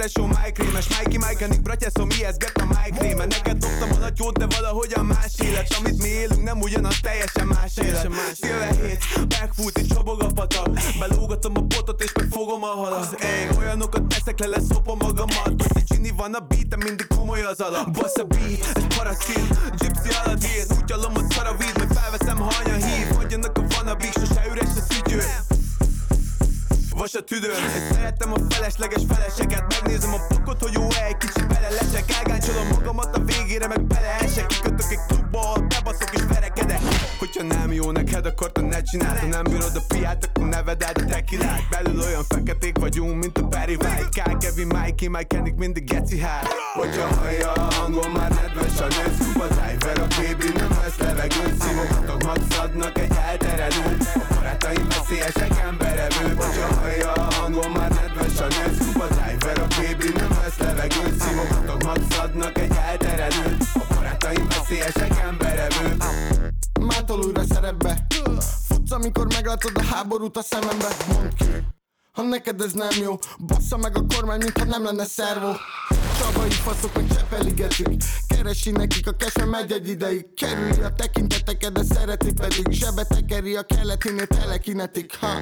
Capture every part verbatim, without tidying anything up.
tesó májkrémes Mikey Mike-enik, bratyeszom, ijeszget a májkréme. Neked dobtam a latyót, de valahogyan más élet. Amit mi élünk, nem ugyanaz, teljesen más élet. Szilve hét, megfújt és csobog a patak. Belógatom a botot és megfogom a halat. Ey, olyanokat teszek le, leszopom magamat. Hogy Gini van a beatem, mindig komoly az alap. Bassz a beat, ez parasztin, Gypsy Aladdin. Úgy gyalom, hogy szar a víz, majd felveszem, ha anya hív. Hagyjanak a vanabik, sose üres a szütyő. Vas a tüdőm, én szeretem a felesleges feleseket. Megnézem a pakot, hogy jó-e, egy kicsit bele lesek. Elgáncsolom magamat a végére, meg beleesek. Kikötök egy klubba, ahol bebaszok és verekedek. Hogyha nem jó neked, akkor te ne csináld. Ha nem bírod a piát, akkor ne vedd el a tekilát. Belül olyan feketék vagyunk, mint a Barry White. Kyle, Kevin, Mikey, Mike-enik mindig geci hát. Hogyha hallja a hangom, már nedves a nőt. Scuba diver, a baby nem vesz levegőt. Szívogatok, maxadnak egy elterelőt. A barátaim veszélyesek, emberevők. Hogyha hallja a hangom, már nedves a nőt. Scuba diver, a baby nem vesz levegőt. Szívogatok, maxadnak egy elterelőt. A barátaim veszélyesek, emberevők. Mától újra szerepbe futsz, amikor meglátod a háborút a szemembe. Mondd ki, ha neked ez nem jó. Bassza meg a kormány, mintha nem lenne szervó. Csabai faszok meg csepeligetik. Keresi nekik a cash, megy egy ideig. Kerüli a tekinteteket, de szereti pedig. Zsebe tekeri a keletinél telekinetik. Ha.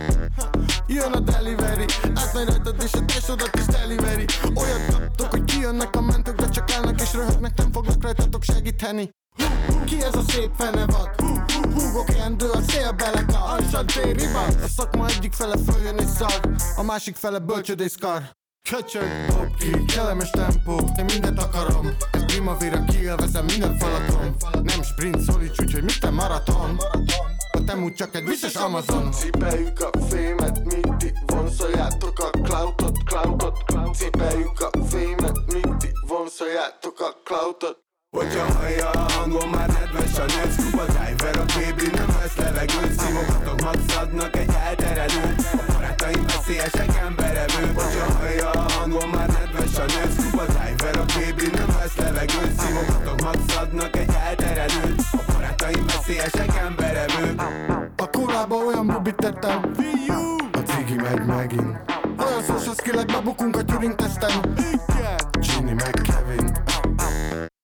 Jön a delivery, átmegy rajtad és a tesódat is deliveri. Olyat kaptok, hogy kijönnek a mentők, de csak állnak és röhögnek, nem fognak rajtatok segíteni. Ki ez a szép fenevad? Húgok rendő, a szél belekar. Alsad bériban, a szakma egyik fele följön és szar, a másik fele bölcsödészkar. Köcsög, dob ki, kellemes tempó, én mindent akarom. Ez primavera, kielvezem minden falatom. Nem sprint, szólíts, úgyhogy minden maraton. A temú csak egy visszas Amazon. Cipeljük a fémet, mit ti vonszoljátok a cloudot, cloudot, cloudot. Cipeljük a fémet, mit ti vonszoljátok a cloudot. Hogyha hallja a hangom, már nedves a nőt. Scuba diver, a baby nem vesz levegőt. Szívogatok, maxadnak egy elterelőt. A barátaim veszélyesek, emberevők. Hogyha hallja a hangom, már nedves a nőt. Scuba diver, a baby nem vesz levegőt. Szívogatok, maxadnak egy elterelőt. A barátaim veszélyesek, emberevők. A kólába olyan bubit tettem, a cigi megy megint. Olyan social skillekbe bukunk a Turing teszten. Gini meg Kevin.